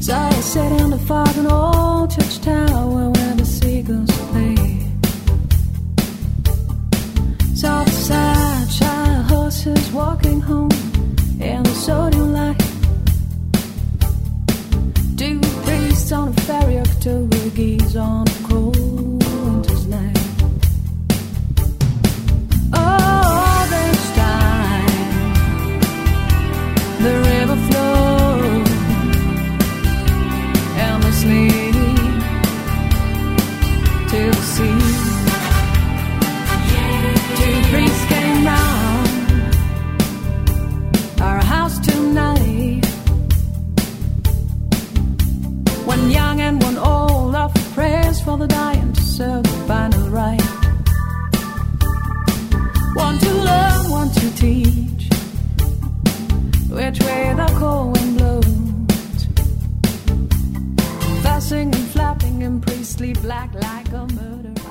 So I sit in the fog an old church tower where the seagulls play. Saw the sad child horses walking home in the sodium light. Two priests on a ferry, October geese on a cold winter's night. Oh, this time the river flows endlessly to the sea. Two priests came round our house tonight. One young and one old offer prayers for the dying to serve the final right. One to learn, one to teach, which way the cold wind blows. Fussing and flapping in priestly black like a murderer.